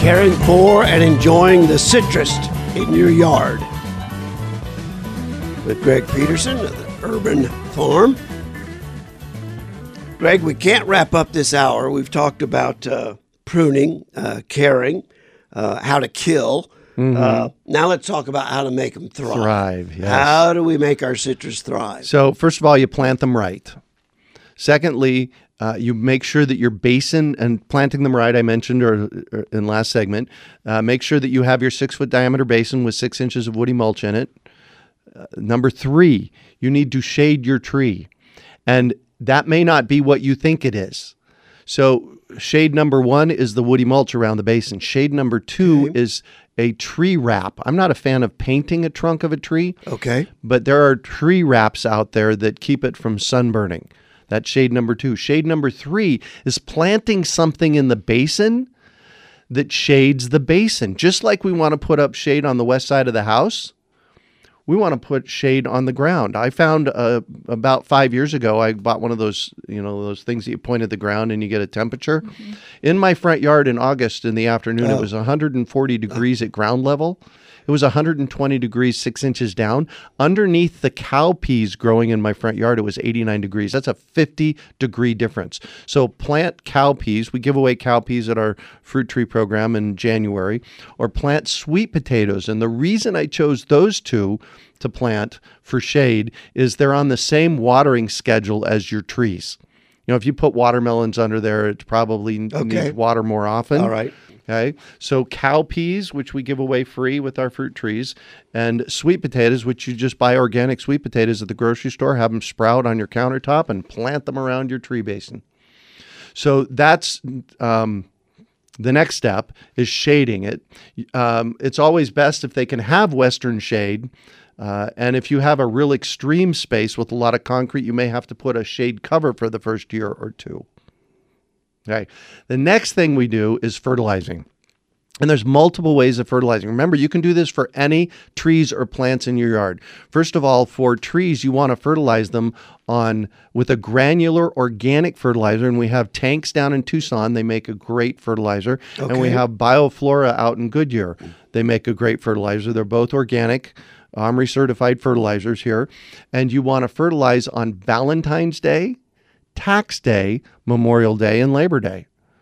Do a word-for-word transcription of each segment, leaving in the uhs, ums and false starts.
caring for and enjoying the citrus in your yard. With Greg Peterson of the Urban Farm. Greg, we can't wrap up this hour. We've talked about uh, pruning, uh, caring, uh, how to kill. Mm-hmm. Uh, now let's talk about how to make them thrive. Thrive, yes. How do we make our citrus thrive? So first of all, you plant them right. Secondly, uh, you make sure that your basin, and planting them right, I mentioned or, or in last segment, uh, make sure that you have your six-foot diameter basin with six inches of woody mulch in it. Uh, number three, you need to shade your tree. And that may not be what you think it is. So shade number one is the woody mulch around the basin. Shade number two okay. is a tree wrap. I'm not a fan of painting a trunk of a tree. Okay. But there are tree wraps out there that keep it from sunburning. That's shade number two. Shade number three is planting something in the basin that shades the basin. Just like we want to put up shade on the west side of the house, we want to put shade on the ground. I found uh, about five years ago, I bought one of those, you know, those things that you point at the ground and you get a temperature. Mm-hmm. In my front yard in August in the afternoon, oh. it was one hundred forty degrees at ground level. It was one hundred twenty degrees, six inches down. Underneath the cowpeas growing in my front yard, it was eighty-nine degrees. That's a fifty degree difference. So plant cowpeas. We give away cowpeas at our fruit tree program in January, or plant sweet potatoes. And the reason I chose those two to plant for shade is they're on the same watering schedule as your trees. You know, if you put watermelons under there, it probably okay. needs water more often. All right. Okay, so cowpeas, which we give away free with our fruit trees, and sweet potatoes, which you just buy organic sweet potatoes at the grocery store, have them sprout on your countertop, and plant them around your tree basin. So that's um, the next step is shading it. Um, it's always best if they can have western shade. Uh, and if you have a real extreme space with a lot of concrete, you may have to put a shade cover for the first year or two. Okay. The next thing we do is fertilizing. And there's multiple ways of fertilizing. Remember, you can do this for any trees or plants in your yard. First of all, for trees, you want to fertilize them on with a granular organic fertilizer. And we have tanks down in Tucson. They make a great fertilizer. Okay. And we have Bioflora out in Goodyear. They make a great fertilizer. They're both organic, OMRI certified fertilizers here. And you want to fertilize on Valentine's Day, Tax Day, Memorial Day, and Labor Day.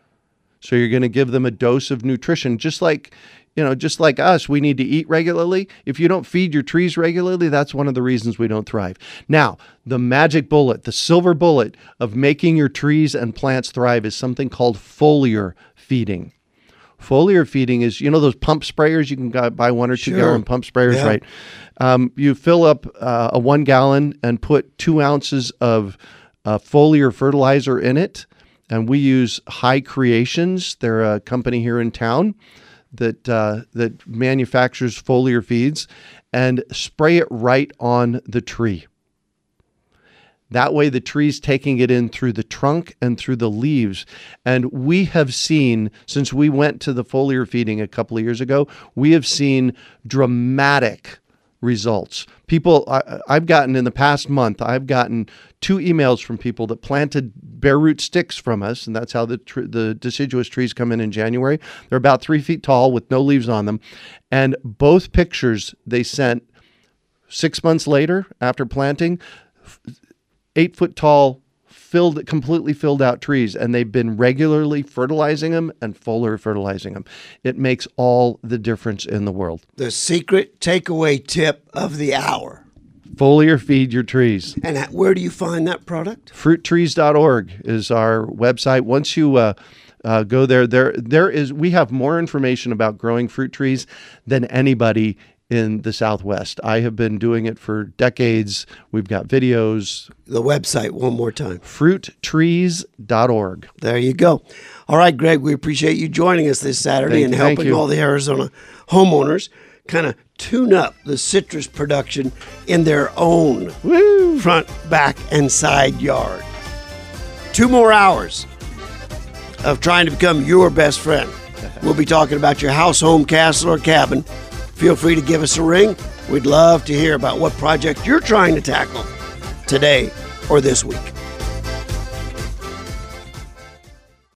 So you're going to give them a dose of nutrition, just like, you know, just like us, we need to eat regularly. If you don't feed your trees regularly, that's one of the reasons we don't thrive. Now, the magic bullet, the silver bullet of making your trees and plants thrive is something called foliar feeding. Foliar feeding is, you know, those pump sprayers, you can buy one or two sure. gallon pump sprayers, yeah. right? Um, you fill up uh, a one gallon and put two ounces of Uh, foliar fertilizer in it, and we use High Creations. They're a company here in town that uh, that manufactures foliar feeds, and spray it right on the tree. That way the tree's taking it in through the trunk and through the leaves. And we have seen, since we went to the foliar feeding a couple of years ago, we have seen dramatic results. People, I, I've gotten in the past month, I've gotten two emails from people that planted bare root sticks from us, and that's how the tr- the deciduous trees come in in January. They're about three feet tall with no leaves on them. And both pictures they sent six months later after planting, eight foot tall, filled, completely filled out trees, and they've been regularly fertilizing them and foliar fertilizing them. It makes all the difference in the world. The secret takeaway tip of the hour. Foliar feed your trees. And where do you find that product? fruit trees dot org is our website. Once you uh, uh, go there, there there is we have more information about growing fruit trees than anybody in the Southwest. I have been doing it for decades. We've got videos. The website one more time. fruit trees dot org. There you go. All right, Greg, we appreciate you joining us this Saturday thank and you, helping all the Arizona homeowners kind of tune up the citrus production in their own Woo. front, back, and side yard. Two more hours of trying to become your best friend. We'll be talking about your house, home, castle, or cabin. Feel free to give us a ring. We'd love to hear about what project you're trying to tackle today or this week.